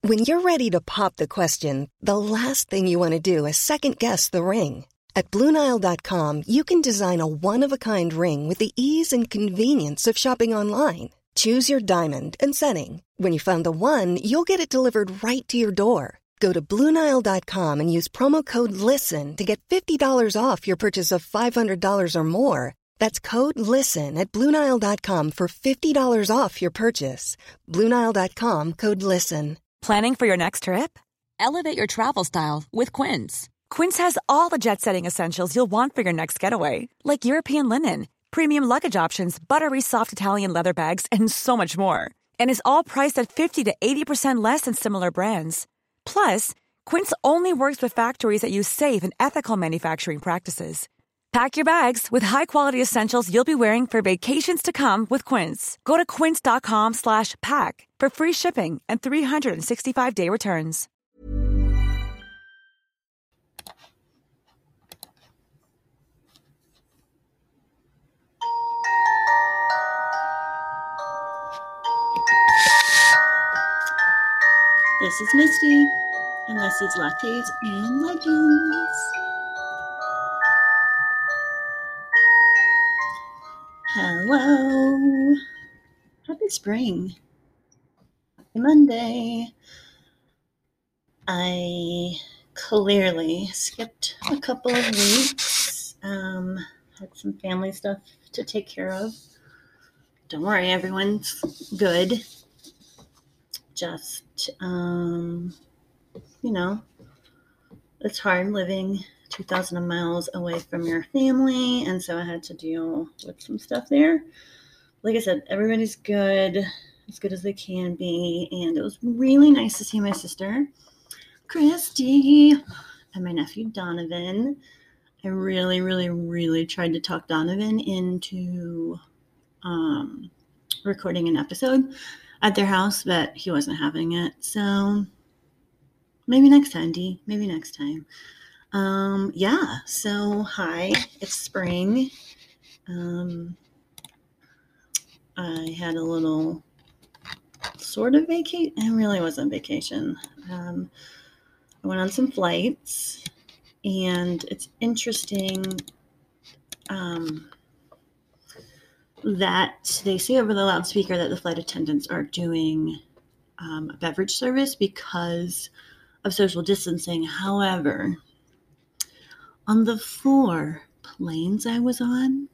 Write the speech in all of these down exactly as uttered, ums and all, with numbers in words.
When you're ready to pop the question, the last thing you want to do is second-guess the ring. At Blue Nile dot com, you can design a one-of-a-kind ring with the ease and convenience of shopping online. Choose your diamond and setting. When you find the one, you'll get it delivered right to your door. Go to Blue Nile dot com and use promo code LISTEN to get fifty dollars off your purchase of five hundred dollars or more. That's code LISTEN at Blue Nile dot com for fifty dollars off your purchase. Blue Nile dot com, code LISTEN. Planning for your next trip? Elevate your travel style with Quince. Quince has all the jet-setting essentials you'll want for your next getaway, like European linen, premium luggage options, buttery soft Italian leather bags, and so much more. And is all priced at fifty to eighty percent less than similar brands. Plus, Quince only works with factories that use safe and ethical manufacturing practices. Pack your bags with high-quality essentials you'll be wearing for vacations to come with Quince. Go to quince dot com slash pack for free shipping and three sixty-five day returns. This is Misty, and this is Lattes and Legends. Hello. Happy spring. Happy Monday. I clearly skipped a couple of weeks. Um, had some family stuff to take care of. Don't worry, everyone's good. Just, um, you know, it's hard living two thousand miles away from your family, and so I had to deal with some stuff there. Like I said, everybody's good, as good as they can be, and it was really nice to see my sister, Christy, and my nephew, Donovan. I really, really, really tried to talk Donovan into um, recording an episode at their house, but he wasn't having it, so maybe next time, Dee, maybe next time. Um, yeah, so hi, it's spring. Um, I had a little sort of vacation. It really wasn't vacation. Um, I went on some flights, and it's interesting um, that they say over the loudspeaker that the flight attendants are doing um, a beverage service because of social distancing. However, on the four planes I was on,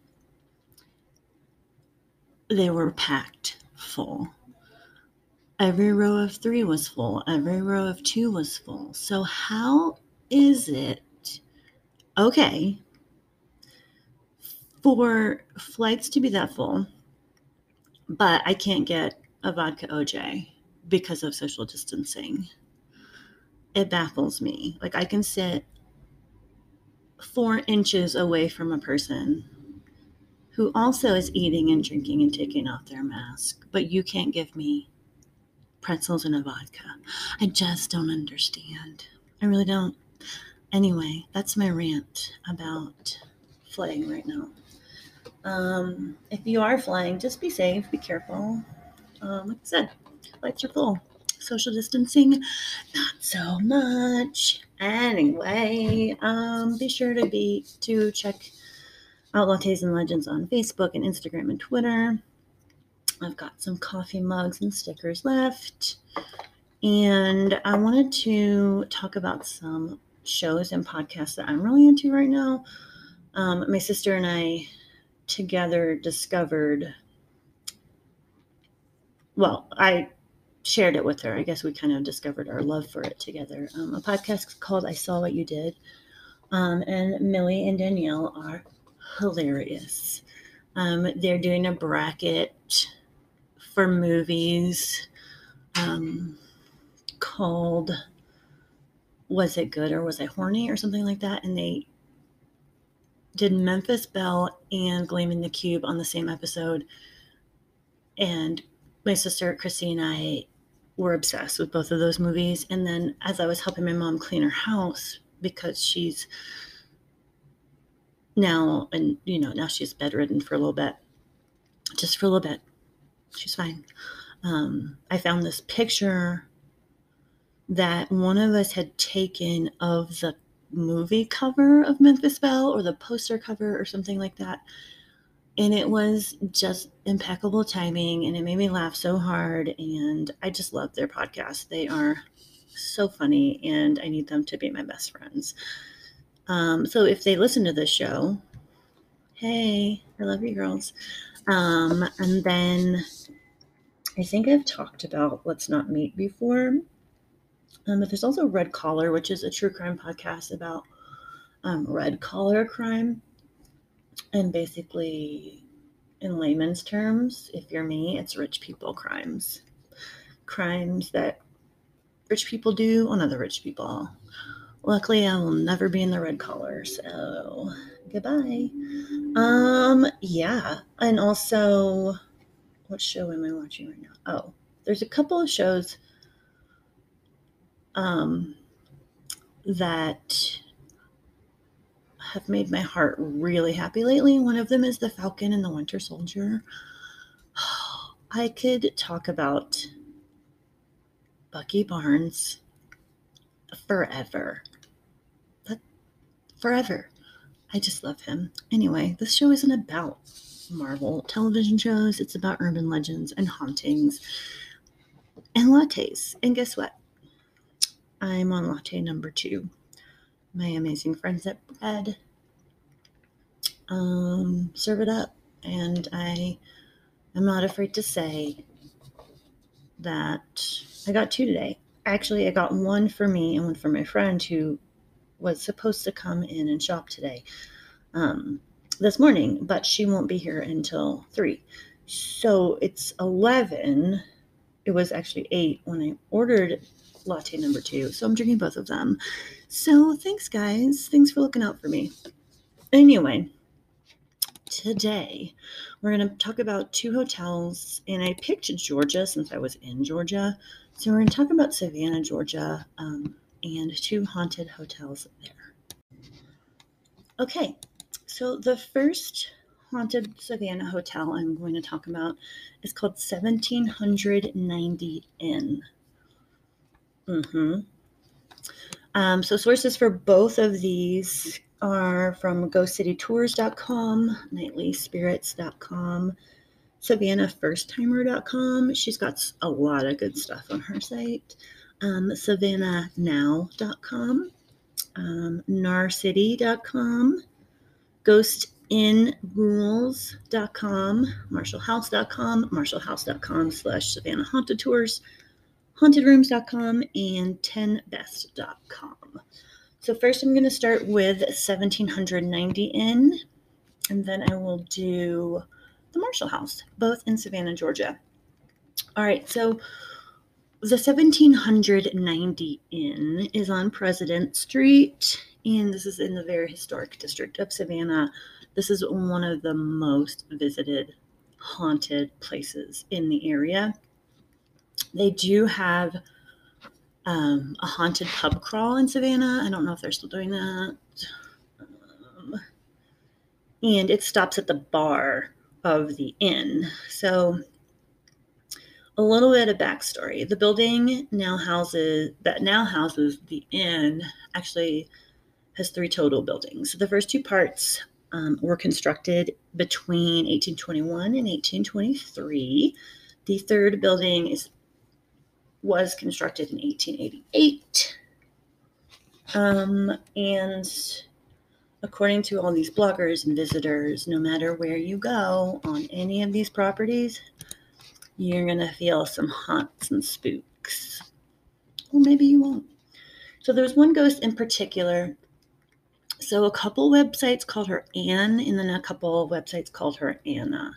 they were packed full. Every row of three was full. Every row of two was full. So how is it okay for flights to be that full, but I can't get a vodka O J because of social distancing? It baffles me. Like, I can sit four inches away from a person who also is eating and drinking and taking off their mask, but you can't give me pretzels and a vodka. I just don't understand. I really don't. Anyway, that's my rant about flying right now. Um, if you are flying, just be safe, be careful. Um, like I said, flights are full. Social distancing, not so much. Anyway, um, be sure to be to check out Lattes and Legends on Facebook and Instagram and Twitter. I've got some coffee mugs and stickers left, and I wanted to talk about some shows and podcasts that I'm really into right now. Um, my sister and I together discovered. Well, I. shared it with her. I guess we kind of discovered our love for it together. Um, a podcast called I Saw What You Did. Um, and Millie and Danielle are hilarious. Um, they're doing a bracket for movies um, called Was It Good or Was I Horny or something like that. And they did Memphis Belle and Gleaming the Cube on the same episode. And my sister Christy and I were obsessed with both of those movies. And then as I was helping my mom clean her house, because she's now, and you know, now she's bedridden for a little bit, just for a little bit, she's fine. Um, I found this picture that one of us had taken of the movie cover of Memphis Belle or the poster cover or something like that. And it was just impeccable timing, and it made me laugh so hard. And I just love their podcast. They are so funny, and I need them to be my best friends. Um, so if they listen to this show, hey, I love you girls. Um, and then I think I've talked about Let's Not Meet before. Um, but there's also Red Collar, which is a true crime podcast about um, red collar crime. And basically, in layman's terms, if you're me, it's rich people crimes. Crimes that rich people do on other rich people. Luckily, I will never be in the red collar, so goodbye. Um, yeah. And also, what show am I watching right now? Oh, there's a couple of shows um, that have made my heart really happy lately. One of them is The Falcon and the Winter Soldier. I could talk about Bucky Barnes forever. But forever. I just love him. Anyway, this show isn't about Marvel television shows. It's about urban legends and hauntings and lattes. And guess what? I'm on latte number two. My amazing friends at Bread um, serve it up. And I am not afraid to say that I got two today. Actually, I got one for me and one for my friend who was supposed to come in and shop today um, this morning, but she won't be here until three. So it's eleven. It was actually eight when I ordered latte number two. So I'm drinking both of them. So thanks, guys. Thanks for looking out for me. Anyway, today we're going to talk about two hotels, and I picked Georgia since I was in Georgia. So we're going to talk about Savannah, Georgia, um, and two haunted hotels there. Okay, so the first haunted Savannah hotel I'm going to talk about is called seventeen ninety Inn. Mm-hmm. Um, so sources for both of these are from ghost city tours dot com, nightly spirits dot com, savannah first timer dot com. She's got a lot of good stuff on her site. Um, savannah now dot com, um, nar city dot com, ghost in ghouls dot com, marshall house dot com, marshall house dot com slash Savannah Haunted Tours, haunted rooms dot com, and ten best dot com. So first I'm going to start with seventeen ninety Inn, and then I will do the Marshall House, both in Savannah, Georgia. All right, so the seventeen ninety Inn is on President Street, and this is in the very historic district of Savannah. This is one of the most visited haunted places in the area. They do have um, a haunted pub crawl in Savannah. I don't know if they're still doing that. Um, and it stops at the bar of the inn. So a little bit of backstory. The building now houses that now houses the inn actually has three total buildings. So the first two parts um, were constructed between eighteen twenty-one and eighteen twenty-three. The third building is was constructed in eighteen eighty-eight. Um, and according to all these bloggers and visitors, no matter where you go on any of these properties, you're going to feel some haunts and spooks. Or maybe you won't. So there's one ghost in particular. So a couple websites called her Anne, and then a couple websites called her Anna.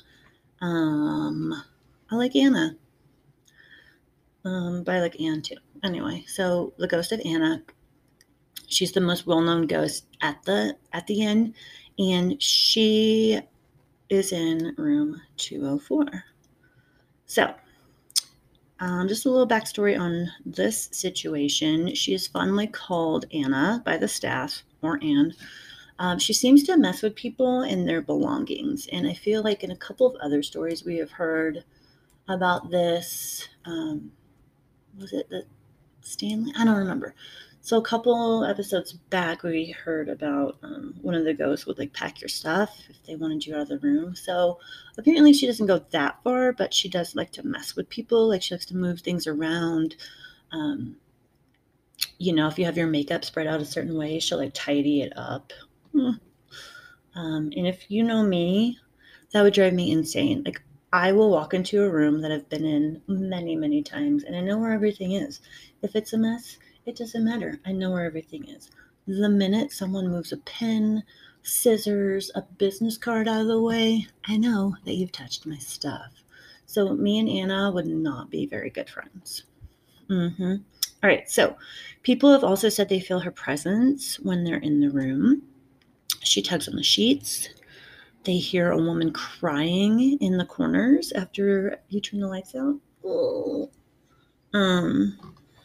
Um, I like Anna. Um, but I like Anne too. Anyway, so the ghost of Anna, she's the most well-known ghost at the at the inn, and she is in room two oh four. So, um, just a little backstory on this situation. She is fondly called Anna by the staff, or Anne. Um, she seems to mess with people and their belongings, and I feel like in a couple of other stories we have heard about this. Um, was it the Stanley? I don't remember. So a couple episodes back, we heard about um, one of the ghosts would like pack your stuff if they wanted you out of the room. So apparently she doesn't go that far, but she does like to mess with people. Like she likes to move things around. Um, you know, if you have your makeup spread out a certain way, she'll like tidy it up. Hmm. Um, and if you know me, that would drive me insane. Like I will walk into a room that I've been in many, many times, and I know where everything is. If it's a mess, it doesn't matter. I know where everything is. The minute someone moves a pen, scissors, a business card out of the way, I know that you've touched my stuff. So me and Anna would not be very good friends. Mm-hmm. All right, so people have also said they feel her presence when they're in the room. She tugs on the sheets. They hear a woman crying in the corners after you turn the lights out. Oh. Um,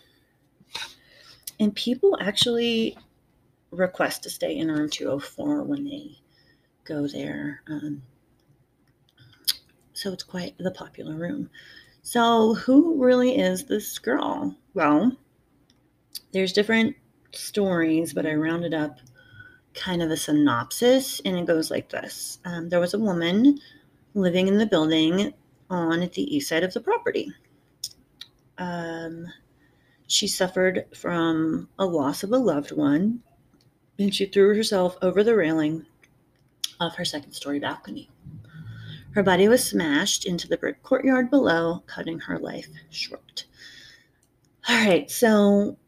and people actually request to stay in room two oh four when they go there. Um, so it's quite the popular room. So who really is this girl? Well, there's different stories, but I rounded up kind of a synopsis, and it goes like this. Um, there was a woman living in the building on the east side of the property. Um, she suffered from a loss of a loved one, and she threw herself over the railing of her second story balcony. Her body was smashed into the brick courtyard below, cutting her life short. All right, so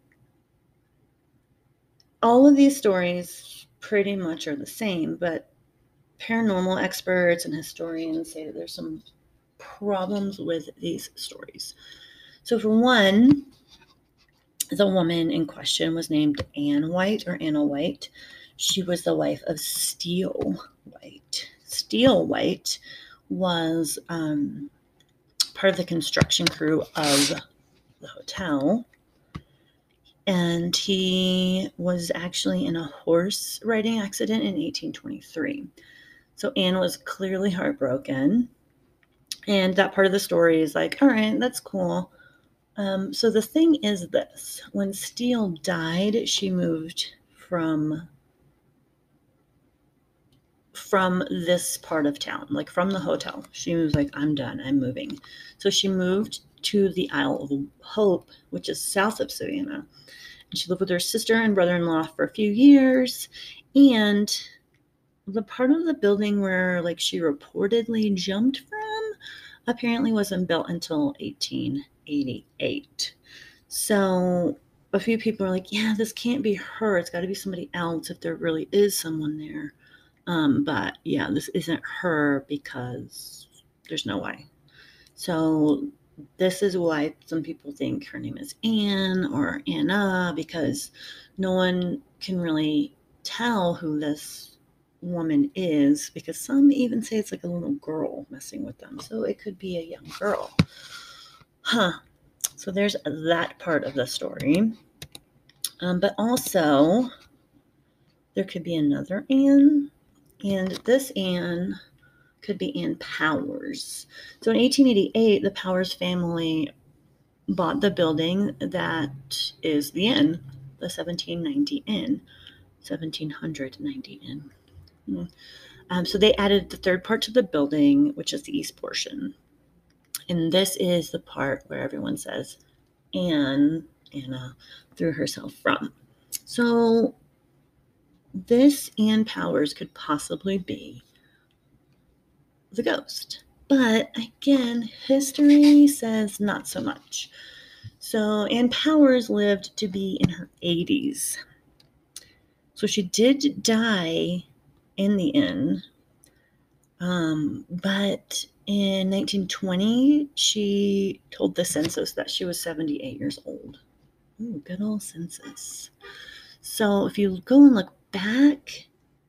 all of these stories pretty much are the same, but paranormal experts and historians say that there's some problems with these stories. So for one, the woman in question was named Ann White or Anna White. She was the wife of Steele White. Steele White was um, part of the construction crew of the hotel. And he was actually in a horse riding accident in eighteen twenty-three. So Anne was clearly heartbroken. And that part of the story is like, all right, that's cool. Um, so the thing is this. When Steele died, she moved from, from this part of town, like from the hotel. She was like, I'm done. I'm moving. So she moved to the Isle of Hope, which is south of Savannah. And she lived with her sister and brother-in-law for a few years. And the part of the building where like she reportedly jumped from apparently wasn't built until eighteen eighty-eight. So a few people are like, yeah, this can't be her. It's got to be somebody else if there really is someone there. Um, but yeah, this isn't her because there's no way. So this is why some people think her name is Anne or Anna, because no one can really tell who this woman is, because some even say it's like a little girl messing with them. So it could be a young girl. Huh. So there's that part of the story. Um, but also, there could be another Anne. And this Anne could be Ann Powers. So in eighteen eighty-eight, the Powers family bought the building that is the inn, the seventeen ninety Inn, seventeen ninety Inn. Hmm. Um, so they added the third part to the building, which is the east portion. And this is the part where everyone says Anne, Anna threw herself from. So this Ann Powers could possibly be the ghost. But again, history says not so much. So Ann Powers lived to be in her eighties. So she did die in the inn. Um, but in nineteen twenty, she told the census that she was seventy-eight years old. Ooh, good old census. So if you go and look back,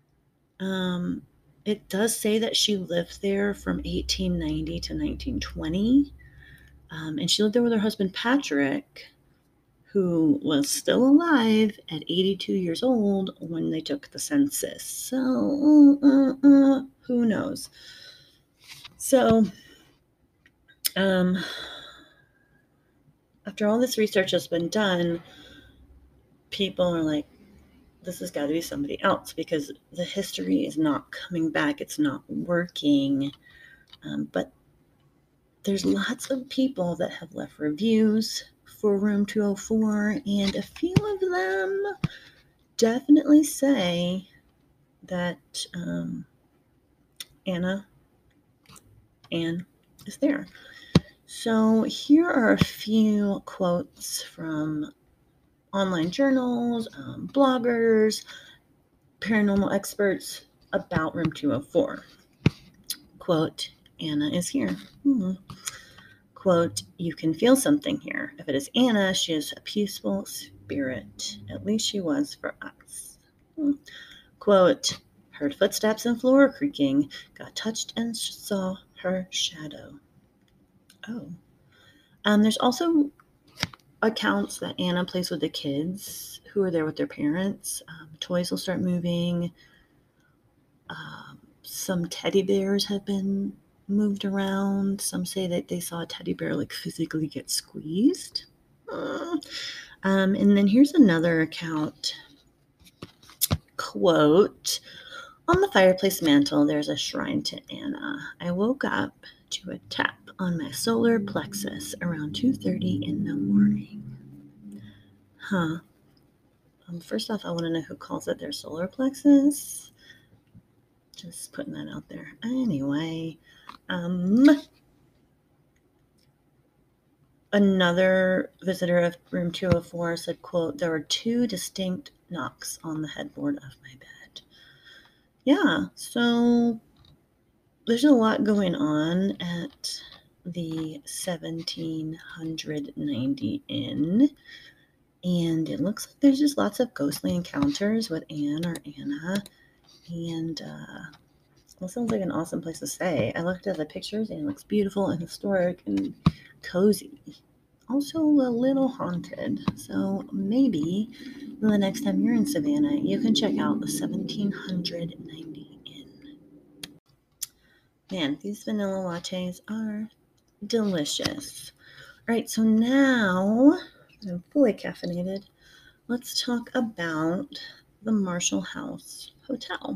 um, it does say that she lived there from eighteen ninety to nineteen twenty. Um, and she lived there with her husband, Patrick, who was still alive at eighty-two years old when they took the census. So, uh, uh, uh, who knows? So, um, after all this research has been done, people are like, this has got to be somebody else because the history is not coming back. It's not working. Um, but there's lots of people that have left reviews for Room two oh four, and a few of them definitely say that um, Anna Anne is there. So here are a few quotes from online journals, um, bloggers, paranormal experts about Room two oh four. Quote, Anna is here. Hmm. Quote, you can feel something here. If it is Anna, she is a peaceful spirit. At least she was for us. Hmm. Quote, heard footsteps and floor creaking, got touched and saw her shadow. Oh. Um, there's also accounts that Anna plays with the kids who are there with their parents. Um, toys will start moving. Um, some teddy bears have been moved around. Some say that they saw a teddy bear like physically get squeezed. Uh, um, and then here's another account. Quote, on the fireplace mantle, there's a shrine to Anna. I woke up to a tap on my solar plexus around two thirty in the morning. Huh. Um, first off, I want to know who calls it their solar plexus. Just putting that out there. Anyway, um, another visitor of room two oh four said, quote, there were two distinct knocks on the headboard of my bed. Yeah, so there's a lot going on at the seventeen ninety Inn. And it looks like there's just lots of ghostly encounters with Anne or Anna. And uh, that sounds like an awesome place to stay. I looked at the pictures and it looks beautiful and historic and cozy. Also a little haunted. So maybe the next time you're in Savannah, you can check out the seventeen ninety Inn. Man, these vanilla lattes are delicious. All right, so now I'm fully caffeinated. Let's talk about the Marshall House Hotel.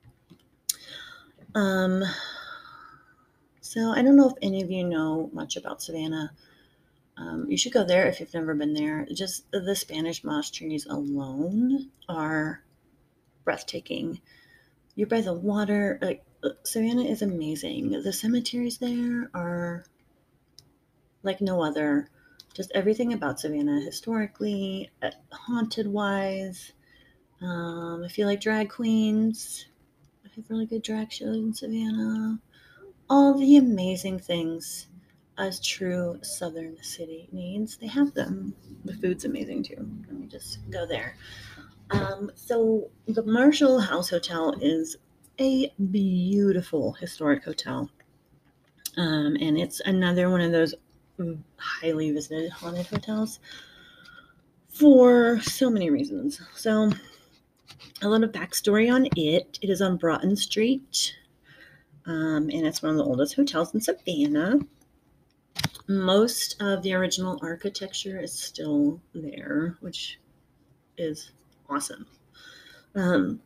Um, so I don't know if any of you know much about Savannah. Um, you should go there if you've never been there. Just the Spanish moss trees alone are breathtaking. You're by the water. Like, Savannah is amazing. The cemeteries there are like no other. Just everything about Savannah, historically, uh, haunted-wise. Um, I feel like drag queens. I have really good drag shows in Savannah. All the amazing things a true southern city needs, they have them. The food's amazing too. Let me just go there. Um, so the Marshall House Hotel is a beautiful historic hotel. Um, and it's another one of those highly visited haunted hotels for so many reasons. So a little backstory on it. It is on Broughton Street, um, and it's one of the oldest hotels in Savannah. Most of the original architecture is still there, which is awesome. Um,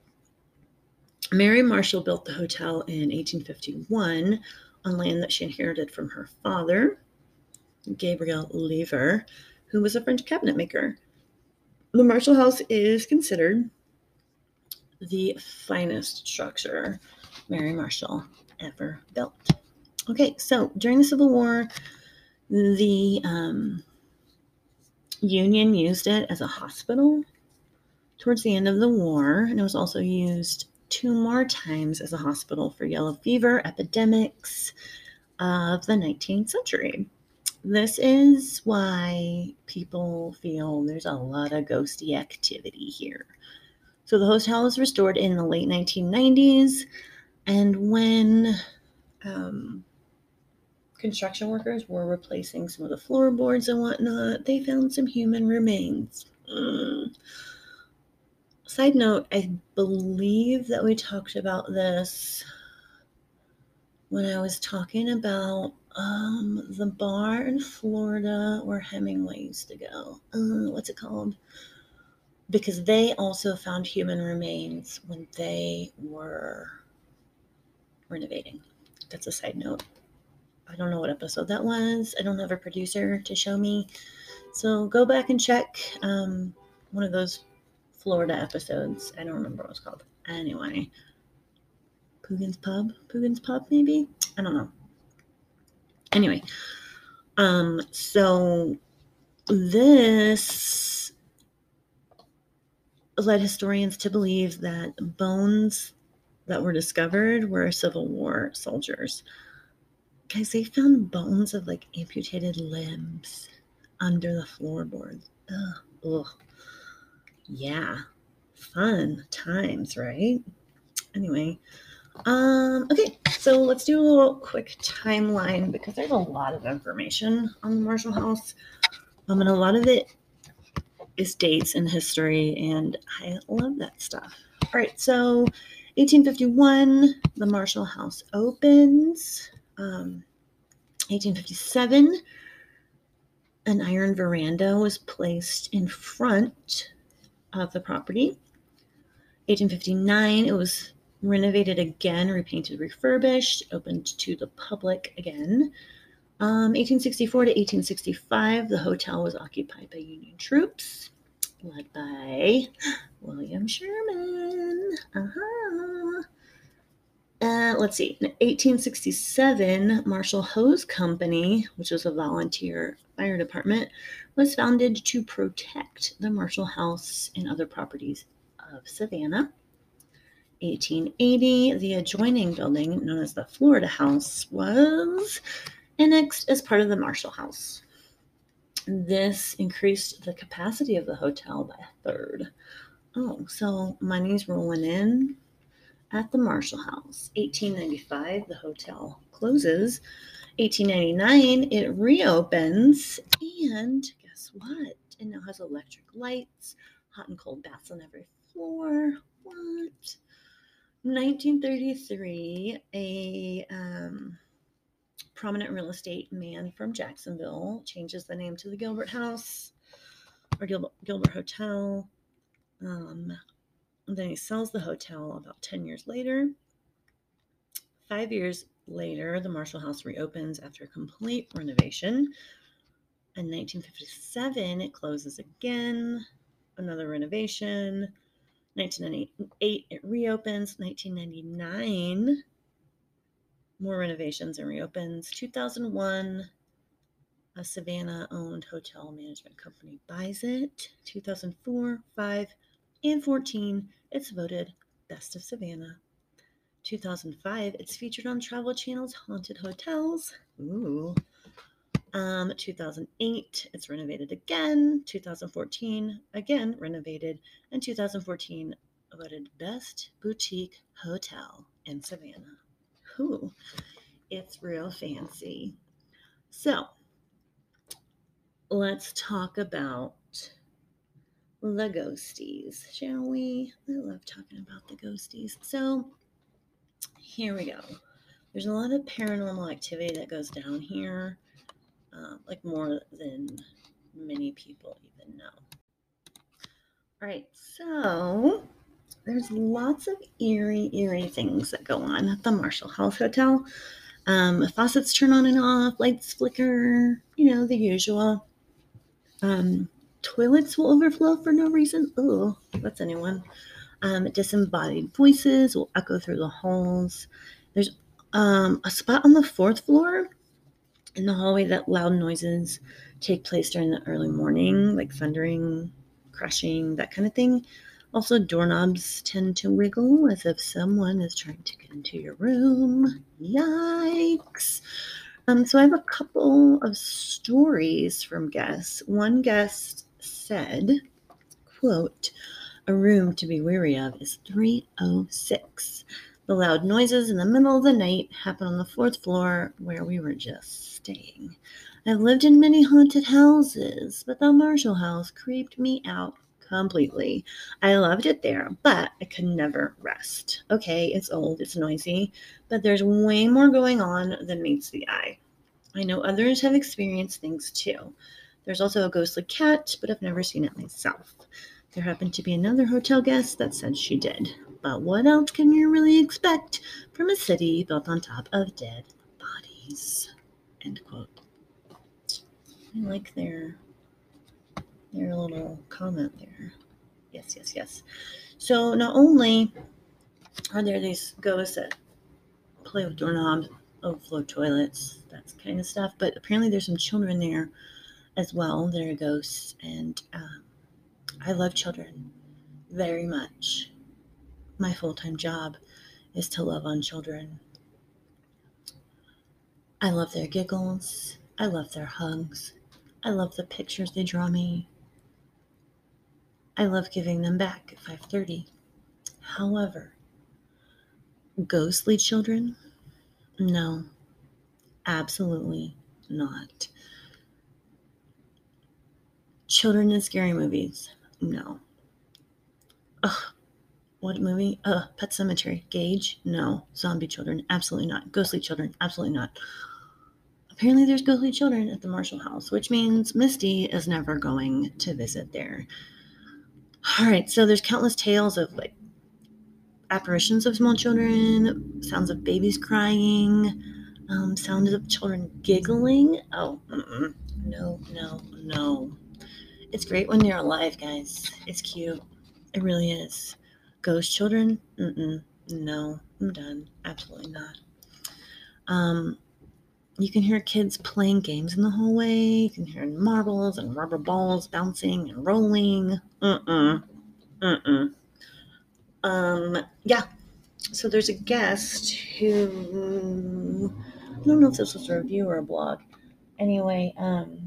Mary Marshall built the hotel in eighteen fifty-one on land that she inherited from her father, Gabriel Lever, who was a French cabinet maker. The Marshall House is considered the finest structure Mary Marshall ever built. Okay, so during the Civil War, the um, Union used it as a hospital towards the end of the war, and it was also used two more times as a hospital for yellow fever epidemics of the nineteenth century. This is why people feel there's a lot of ghosty activity here. So the hotel was restored in the late nineteen nineties, and when um, construction workers were replacing some of the floorboards and whatnot, they found some human remains. Mm. Side note, I believe that we talked about this when I was talking about Um, the bar in Florida where Hemingway used to go. Uh, what's it called? Because they also found human remains when they were renovating. That's a side note. I don't know what episode that was. I don't have a producer to show me. So go back and check um, one of those Florida episodes. I don't remember what it's called. Anyway. Poogan's Pub? Poogan's Pub, maybe? I don't know. Anyway. Um, so this led historians to believe that bones that were discovered were Civil War soldiers. Guys, they found bones of like amputated limbs under the floorboards. Ugh. Ugh. Yeah. Fun times, right? Anyway. Um, okay, so let's do a little quick timeline because there's a lot of information on the Marshall House. Um, and a lot of it is dates and history, and I love that stuff. All right, so eighteen fifty-one, the Marshall House opens. Um, eighteen fifty-seven, an iron veranda was placed in front of the property. eighteen fifty-nine, it was renovated again, repainted, refurbished, opened to the public again. Um, eighteen sixty-four to eighteen sixty-five, the hotel was occupied by Union troops, led by William Sherman. Uh-huh. Uh, let's see, in eighteen sixty-seven, Marshall Hose Company, which was a volunteer fire department, was founded to protect the Marshall House and other properties of Savannah. eighteen eighty, the adjoining building, known as the Florida House, was annexed as part of the Marshall House. This increased the capacity of the hotel by a third. Oh, so money's rolling in at the Marshall House. eighteen ninety-five, the hotel closes. eighteen ninety-nine, it reopens. And guess what? It now has electric lights, hot and cold baths on every floor. What? nineteen thirty-three, a um, prominent real estate man from Jacksonville changes the name to the Gilbert House or Gil- Gilbert Hotel. Um, and then he sells the hotel about ten years later. Five years later, the Marshall House reopens after a complete renovation. In nineteen fifty-seven, it closes again. Another renovation. nineteen ninety-eight, it reopens. nineteen ninety-nine, more renovations and reopens. two thousand one, a Savannah-owned hotel management company buys it. two thousand four, five, and fourteen, it's voted Best of Savannah. two thousand five, it's featured on Travel Channel's Haunted Hotels. Ooh. Um, two thousand eight, it's renovated again. two thousand fourteen, again renovated. And two thousand fourteen, voted Best Boutique Hotel in Savannah. Ooh, it's real fancy. So, let's talk about the ghosties, shall we? I love talking about the ghosties. So, here we go. There's a lot of paranormal activity that goes down here. Uh, like more than many people even know. All right, so there's lots of eerie, eerie things that go on at the Marshall House Hotel. Um, faucets turn on and off, lights flicker, you know, the usual. Um, toilets will overflow for no reason. Oh, that's anyone. Um, disembodied voices will echo through the halls. There's um, a spot on the fourth floor in the hallway that loud noises take place during the early morning, like thundering, crashing, that kind of thing. Also, doorknobs tend to wiggle as if someone is trying to get into your room. Yikes. Um, so I have a couple of stories from guests. One guest said, quote, "A room to be wary of is three oh six. The loud noises in the middle of the night happen on the fourth floor where we were just staying. I've lived in many haunted houses, but the Marshall House creeped me out completely. I loved it there, but I could never rest. Okay, it's old, it's noisy, but there's way more going on than meets the eye. I know others have experienced things too. There's also a ghostly cat, but I've never seen it myself. There happened to be another hotel guest that said she did. But what else can you really expect from a city built on top of dead bodies? End quote. I like their their little comment there. Yes, yes, yes. So not only are there these ghosts that play with doorknobs, overflow toilets, that kind of stuff, but apparently there's some children there as well that are ghosts, and um, I love children very much. My full-time job is to love on children. I love their giggles. I love their hugs. I love the pictures they draw me. I love giving them back at five thirty. However, ghostly children? No, absolutely not. Children in scary movies? No. Ugh, what movie? Ugh, Pet Sematary. Gage? No. Zombie children? Absolutely not. Ghostly children? Absolutely not. Apparently there's ghostly children at the Marshall House, which means Misty is never going to visit there. All right, so there's countless tales of like apparitions of small children, sounds of babies crying, um, sounds of children giggling. Oh, mm-mm. no, no, no. It's great when they're alive, guys. It's cute. It really is. Ghost children? Mm-mm. No, I'm done. Absolutely not. Um, you can hear kids playing games in the hallway. You can hear marbles and rubber balls bouncing and rolling. Mm-mm. Mm-mm. Um, yeah. So there's a guest who, I don't know if this was a review or a blog. Anyway, um,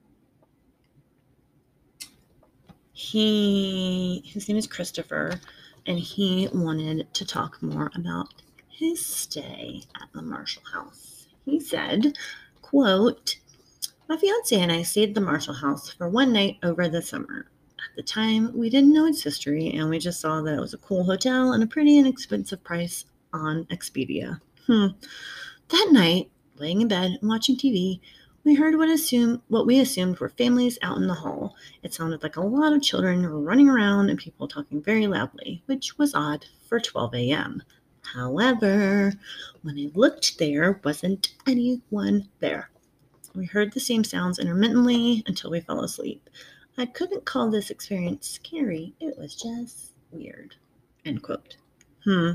he, his name is Christopher, and he wanted to talk more about his stay at the Marshall House. He said, quote, "My fiance and I stayed at the Marshall House for one night over the summer. At the time, we didn't know its history, and we just saw that it was a cool hotel and a pretty inexpensive price on Expedia. Hmm. That night, laying in bed and watching T V, we heard what assumed what we assumed were families out in the hall. It sounded like a lot of children running around and people talking very loudly, which was odd for twelve a.m. However, when I looked, there wasn't anyone there. We heard the same sounds intermittently until we fell asleep. I couldn't call this experience scary. It was just weird." End quote. Hmm.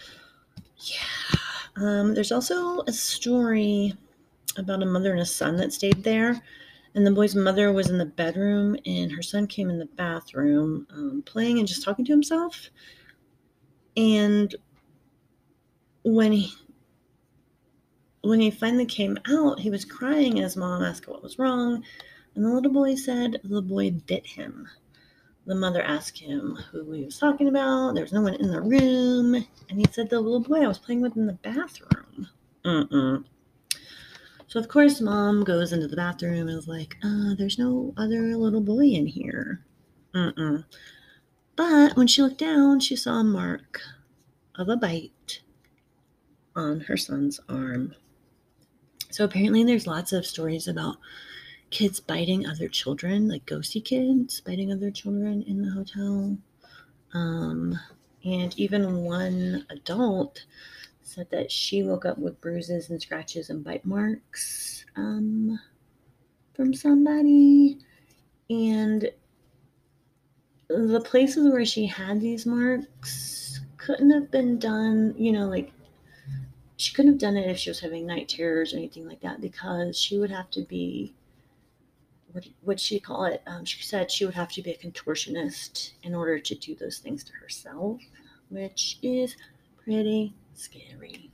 Yeah. Um, there's also a story about a mother and a son that stayed there. And the boy's mother was in the bedroom, and her son came in the bathroom um, playing and just talking to himself. And when he when he finally came out, he was crying, and his mom asked what was wrong. And the little boy said the boy bit him. The mother asked him who he was talking about. There was no one in the room. And he said the little boy I was playing with in the bathroom. Mm-mm. So, of course, mom goes into the bathroom and is like, uh, there's no other little boy in here. Mm-mm. But when she looked down, she saw a mark of a bite on her son's arm. So apparently there's lots of stories about kids biting other children, like ghosty kids biting other children in the hotel. Um, and even one adult said that she woke up with bruises and scratches and bite marks um, from somebody. And the places where she had these marks couldn't have been done, you know, like she couldn't have done it if she was having night terrors or anything like that, because she would have to be, what what'd she call it? Um, she said she would have to be a contortionist in order to do those things to herself, which is pretty scary.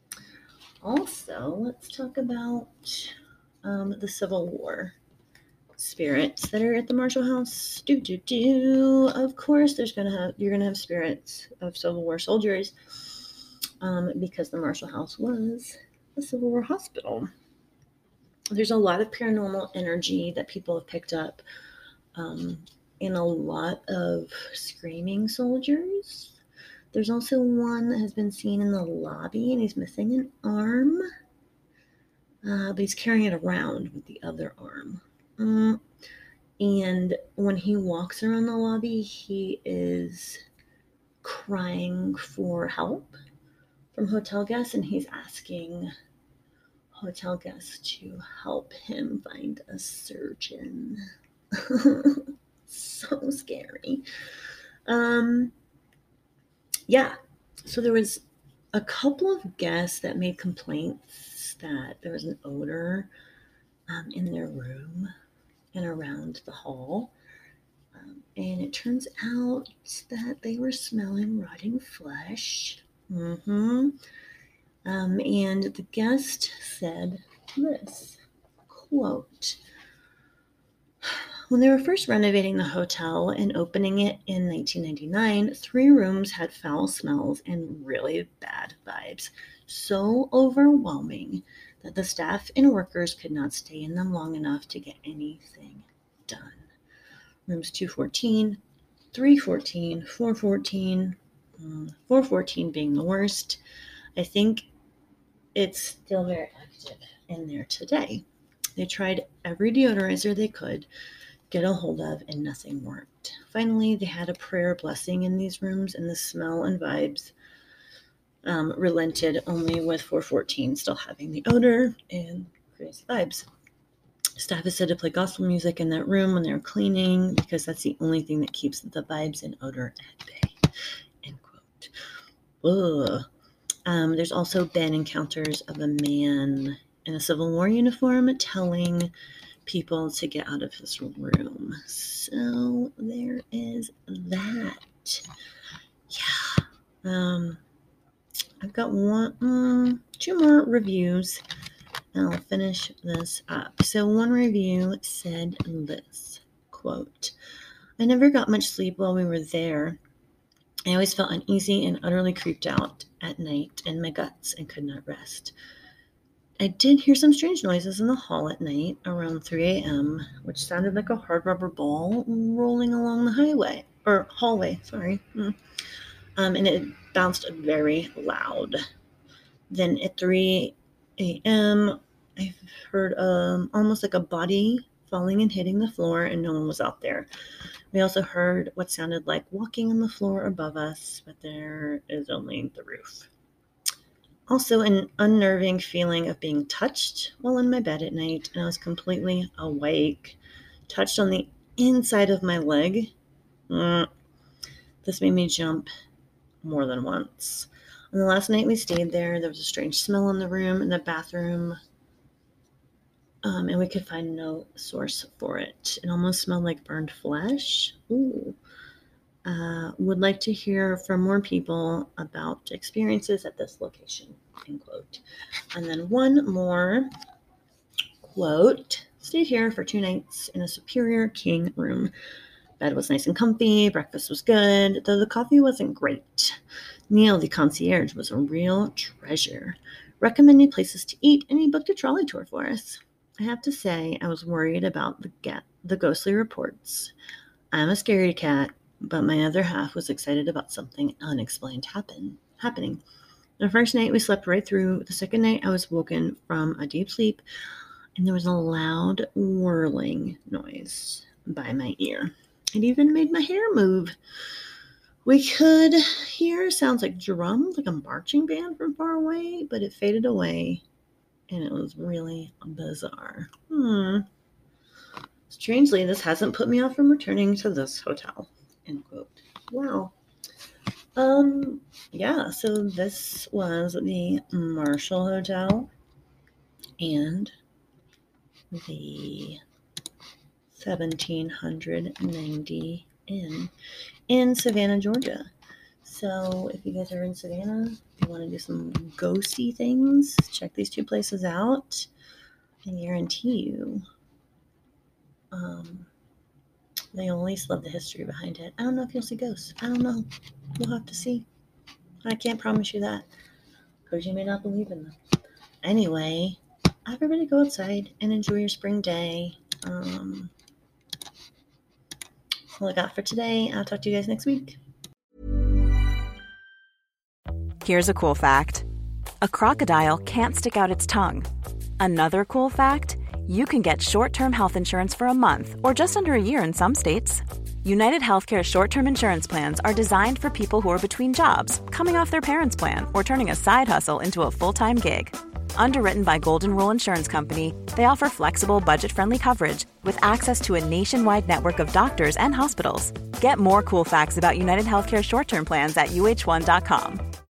Also, let's talk about um, the Civil War spirits that are at the Marshall House. Do do do. Of course, there's gonna have you're gonna have spirits of Civil War soldiers, um, because the Marshall House was a Civil War hospital. There's a lot of paranormal energy that people have picked up, um, and a lot of screaming soldiers. There's also one that has been seen in the lobby, and he's missing an arm. uh, but he's carrying it around with the other arm. Um, and when he walks around the lobby, he is crying for help from hotel guests, and he's asking hotel guests to help him find a surgeon. So scary. Um, yeah, so there was a couple of guests that made complaints that there was an odor um, in their room and around the hall. Um, and it turns out that they were smelling rotting flesh. Mm-hmm. Um, and the guest said this, quote, "When they were first renovating the hotel and opening it in nineteen ninety-nine, three rooms had foul smells and really bad vibes, so overwhelming that the staff and workers could not stay in them long enough to get anything done. Rooms two fourteen, three fourteen, four fourteen, four fourteen being the worst. I think it's still very active in there today. They tried every deodorizer they could get a hold of, and nothing worked. Finally, they had a prayer blessing in these rooms, and the smell and vibes um, relented, only with four fourteen still having the odor and crazy vibes. Staff is said to play gospel music in that room when they're cleaning, because that's the only thing that keeps the vibes and odor at bay." End quote. Ugh. Um, there's also been encounters of a man in a Civil War uniform telling people to get out of his room. So there is that. Yeah. Um, I've got one, um, two more reviews, and I'll finish this up. So one review said this, quote, "I never got much sleep while we were there. I always felt uneasy and utterly creeped out at night in my guts and could not rest. I did hear some strange noises in the hall at night around three a.m., which sounded like a hard rubber ball rolling along the highway, or hallway, sorry. Mm. Um, and it bounced very loud. Then at three a.m., I heard um, almost like a body falling and hitting the floor, and no one was out there. We also heard what sounded like walking on the floor above us, but there is only the roof. Also, an unnerving feeling of being touched while in my bed at night, and I was completely awake, touched on the inside of my leg. Mm. This made me jump more than once. On the last night we stayed there, there was a strange smell in the room, in the bathroom, um, and we could find no source for it. It almost smelled like burned flesh. Ooh. Uh, would like to hear from more people about experiences at this location," end quote. And then one more quote, "Stayed here for two nights in a Superior King room. Bed was nice and comfy, breakfast was good, though the coffee wasn't great. Neil, the concierge, was a real treasure. Recommended places to eat, and he booked a trolley tour for us. I have to say, I was worried about the get the ghostly reports. I'm a scaredy cat, but my other half was excited about something unexplained happen, happening. The first night we slept right through. The second night I was woken from a deep sleep, and there was a loud whirling noise by my ear. It even made my hair move. We could hear sounds like drums, like a marching band from far away, but it faded away, and it was really bizarre. Hmm. Strangely, this hasn't put me off from returning to this hotel." End quote. Wow. Um, yeah, so this was the Marshall Hotel and the seventeen ninety Inn in Savannah, Georgia. So if you guys are in Savannah, if you want to do some ghosty things, check these two places out. I guarantee you, um, they at least love the history behind it. I don't know if you'll see ghosts. I don't know. We'll have to see. I can't promise you that, because you may not believe in them. Anyway, everybody go outside and enjoy your spring day. Um, that's all I got for today. I'll talk to you guys next week. Here's a cool fact. A crocodile can't stick out its tongue. Another cool fact, you can get short-term health insurance for a month or just under a year in some states. United Healthcare short-term insurance plans are designed for people who are between jobs, coming off their parents' plan, or turning a side hustle into a full-time gig. Underwritten by Golden Rule Insurance Company, they offer flexible, budget-friendly coverage with access to a nationwide network of doctors and hospitals. Get more cool facts about United Healthcare short-term plans at U H one dot com.